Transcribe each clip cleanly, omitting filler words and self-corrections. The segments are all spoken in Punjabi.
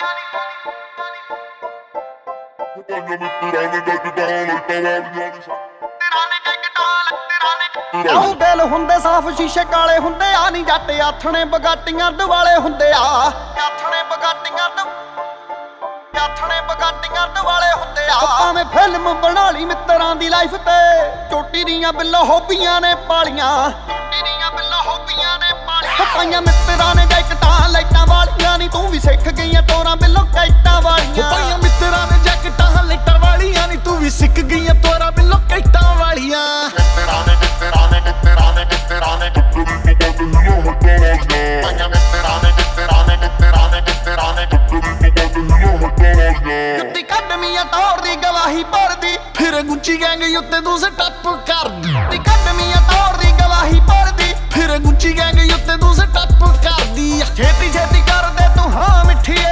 ਆਉ ਦਿਲ ਹੁੰਦੇ ਸਾਫ ਸ਼ੀਸ਼ੇ ਕਾਲੇ ਹੁੰਦੇ ਆ ਨੀ ਜੱਟ ਆਥਣੇ ਬਗਾਟੀਆਂ ਦਿਵਾਲੇ ਹੁੰਦੇ ਆ ਆਥਣੇ ਬਗਾਟੀਆਂ ਦਿਵਾਲੇ ਹੁੰਦੇ ਆ ਭਾਵੇਂ ਫਿਲਮ ਬਣਾ ਲਈ ਮਿੱਤਰਾਂ ਦੀ ਲਾਈਫ ਤੇ ਚੋਟੀ ਦੀਆਂ ਬਿੱਲੋ ਹੋਬੀਆਂ ਨੇ ਪਾਲੀਆਂ ਪਾਈਆਂ ਮਿੱਤਰਾਂ ਨੇ ਜੈਕਟਾਂ ਲਾਈਟਾਂ ਵਾਲੀਆਂ ਨੀ ਤੂੰ ਵੀ ਸਿੱਖ ਗਈਆਂ ਤੋਰਾਂ ਬਿੱਲੋ ਕੈਟਾਂ ਵਾਲੀਆਂ ਪਾਈਆਂ ਮਿੱਤਰਾਂ ਨੇ ਜੈਕਟਾਂ ਲਾਈਟਾਂ ਵਾਲੀਆਂ ਨੀ ਤੂੰ ਵੀ ਸਿੱਖ ਗਈਆਂ ਤੋਰਾਂ ਬਿੱਲੋ ਕੈਟਾਂ ਵਾਲੀਆਂ ਗੱਡੀ ਕੱਢਮੀਆਂ ਤੌਰ ਦੀ ਗਵਾਹੀ ਭਰਦੀ ਫਿਰ ਗੁੱਚੀ ਗੈਂਗ ਉੱਤੇ ਤੂੰ ਸਟੱਪ ਕਰਦੀ ਗੱਡੀ ਕੱਢਮੀਆਂ ਤੌਰ ਦੀ ਗਵਾਹੀ ਭਰਦੀ ਫਿਰ ਗੁੱਚੀ ਗੈਂਗ ਉੱਤੇ ਤੂੰ ਸਟੱਪ ਕਰਦੀ ਛੇਤੀ ਛੇਤੀ ਕਰਦੇ ਤੂੰ ਹਾਂ ਮਿੱਠੀਏ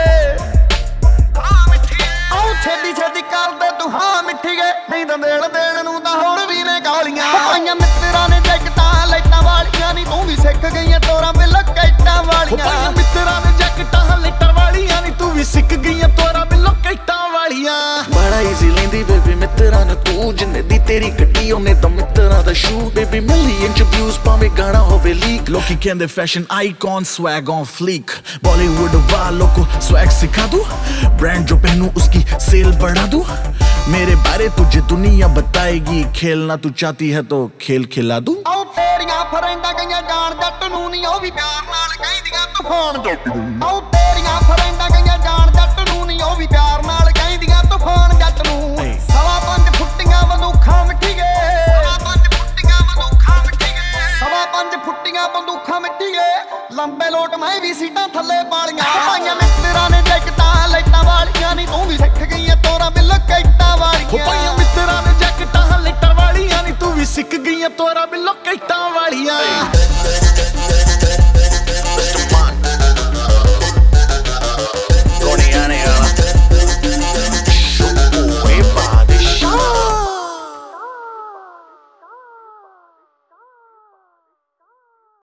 ਆਉ ਛੇਤੀ ਛੇਤੀ ਕਰਦੇ ਤੂੰ ਹਾਂ ਮਿੱਠੀਏ ਨਹੀਂ ਤਾਂ ਦੇਣ ਨੂੰ ਤਾਂ ਹੋਰ ਵੀ ਨੇ ਗਾਲੀਆਂ ਪਾਈਆਂ ਮਿੱਤਰਾਂ ਨੇ ਜੈਕਟਾਂ ਲਾਈਟਾਂ ਵਾਲੀਆਂ ਨੀ ਤੂੰ ਵੀ ਸਿੱਖ ਗਈਆਂ ਤੋਰਾਂ ਬਿੱਲੋ ਕੈਟਾਂ ਵਾਲੀਆਂ ਪਾਈਆਂ ਮਿੱਤਰਾਂ ਨੇ ਜੈਕਟਾਂ ਲਾਈਟਾਂ ਵਾਲੀਆਂ ਨੀ ਤੂੰ ਵੀ ਸਿੱਖ ਗਈਆਂ ਤੋਰਾਂ ਬਿੱਲੋ ਕੈਟਾਂ ਵਾਲੀਆਂ ਬੜਾ ਈਜ਼ੀ ਲੈਂਦੀ ਬੇਬੀ ਮਿੱਤਰਾਂ ਨੂੰ ਤੂੰ ਜਿੰਨੇ ਦੀ ਤੇਰੀ ਗੱਡੀ ਉਹਨੇ ਤਾਂ ਮਿੱਤਰਾਂ ਦਾ ਸ਼ੂ ਬੇਬੀ ਮਿਲੀਅਨ ਚ ਵਿਊਜ਼ ਭਾਵੇਂ ਗਾਣਾ ਹੋਵੇ ਲੀਕ ਲੋਕੀ ਕਹਿੰਦੇ fashion icon swag on fleek Bollywood वालों को स्वैग सिखा दूं ब्रांड जो पहनूं उसकी सेल बढ़ा दूं मेरे बारे तुझे दुनिया बताएगी खेलना तू चाहती है तो खेल खिला दूं ਆਉ ਤੇਰੀਆਂ ਫਰੈਂਡਾਂ ਗਈਆਂ ਜਾਣ ਜੱਟ ਨੂੰ ਨੀ ਉਹ ਵੀ ਪਿਆਰ ਨਾਲ ਕਹਿੰਦੀਆਂ ਤੂਫਾਨ ਜੱਟ ਨੂੰ ਆਉ ਤੇਰੀਆਂ ਫਰੈਂਡਾਂ ਗਈਆਂ ਜਾਣ ਜੱਟ ਨੂੰ ਨੀ ਉਹ ਵੀ ਪਿਆਰ ਨਾਲ ਕਹਿੰਦੀਆਂ ਤੂਫਾਨ ਜੱਟ ਨੂੰ 5.5 ਫੁੱਟੀਆਂ ਬੰਦੂਖਾਂ ਮਿੱਠੀਏ 5.5 ਫੁੱਟੀਆਂ ਬੰਦੂਖਾਂ ਮਿੱਠੀਏ ਲੰਬੇ ਲੋਟ ਮੈਂ ਵੀ ਸੀਟਾਂ ਥੱਲੇ ਪਾਲੀਆਂ ਪਾਈਆਂ ਮਿੱਤਰਾਂ ਨੇ ਜੈਕਟਾਂ ਲਾਈਟਾਂ ਵਾਲੀਆਂ ਨੀ ਤੂੰ ਵੀ ਸਿੱਖ ਗਈਆਂ ਤੋਰਾਂ ਬਿੱਲੋ ਕੈਟਾਂ ਵਾਲੀਆਂ ਪਾਈਆਂ ਮਿੱਤਰਾਂ ਨੇ ਜੈਕਟਾਂ ਲਾਈਟਾਂ ਵਾਲੀਆਂ ਨੀ ਤੂੰ ਵੀ ਸਿੱਖ ਗਈਆਂ ਤੋਰਾਂ ਬਿੱਲੋ ਕੈਟਾਂ ਵਾਲੀਆਂ